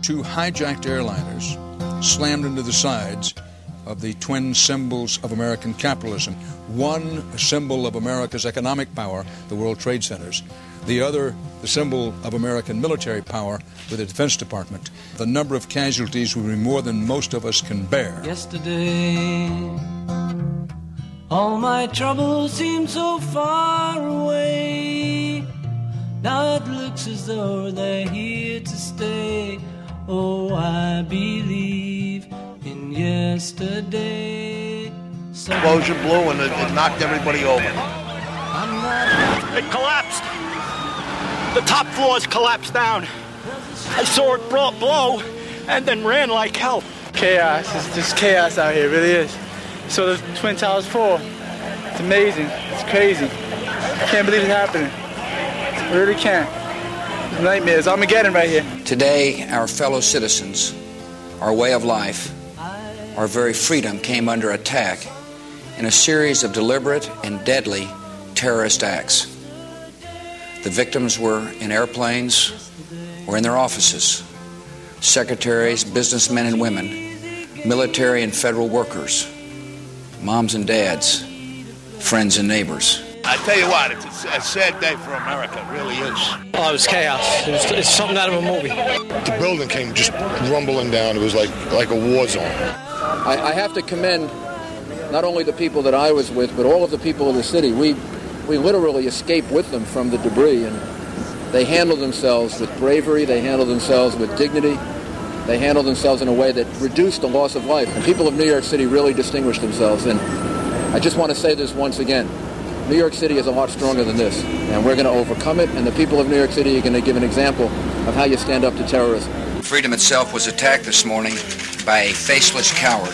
two hijacked airliners slammed into the sides of the twin symbols of American capitalism. One, a symbol of America's economic power, the World Trade Centers. The other, the symbol of American military power with the Defense Department. The number of casualties will be more than most of us can bear. Yesterday, all my troubles seem so far away. Now it looks as though they're here to stay. Oh, I believe in yesterday. Explosion blew and it knocked everybody over. It collapsed. The top floors collapsed down. I saw it blow and then ran like hell. Chaos. It's just chaos out here. It really is. So the Twin Towers fall. It's amazing. It's crazy. I can't believe it's happening. I really can't. It's nightmares. Armageddon right here. Today, our fellow citizens, our way of life, our very freedom came under attack in a series of deliberate and deadly terrorist acts. The victims were in airplanes or in their offices. Secretaries, businessmen and women, military and federal workers, moms and dads, friends and neighbors. I tell you what, it's a sad day for America. It really is. Oh, it was chaos. It's something out of a movie. The building came just rumbling down. It was like a war zone. I have to commend not only the people that I was with, but all of the people of the city. We literally escaped with them from the debris, and they handled themselves with bravery, they handled themselves with dignity, they handled themselves in a way that reduced the loss of life. And people of New York City really distinguished themselves. And I just want to say this once again. New York City is a lot stronger than this, and we're going to overcome it, and the people of New York City are going to give an example of how you stand up to terrorism. Freedom itself was attacked this morning by a faceless coward,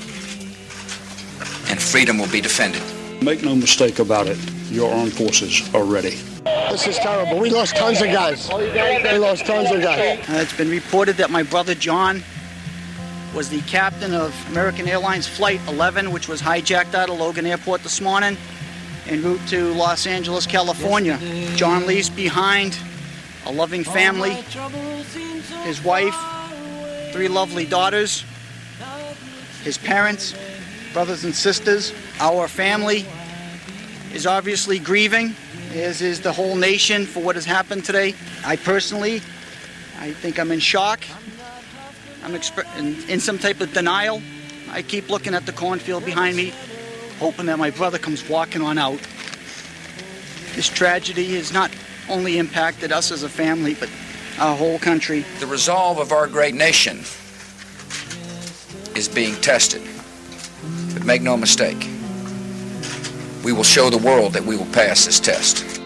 and freedom will be defended. Make no mistake about it, your armed forces are ready. This is terrible. We lost tons of guys. It's been reported that my brother John was the captain of American Airlines Flight 11, which was hijacked out of Logan Airport this morning en route to Los Angeles, California. John leaves behind a loving family, his wife, 3 lovely daughters, his parents, brothers and sisters. Our family is obviously grieving, as is the whole nation, for what has happened today. I think I'm in shock. I'm in some type of denial. I keep looking at the cornfield behind me, hoping that my brother comes walking on out. This tragedy has not only impacted us as a family, but our whole country. The resolve of our great nation is being tested. But make no mistake, we will show the world that we will pass this test.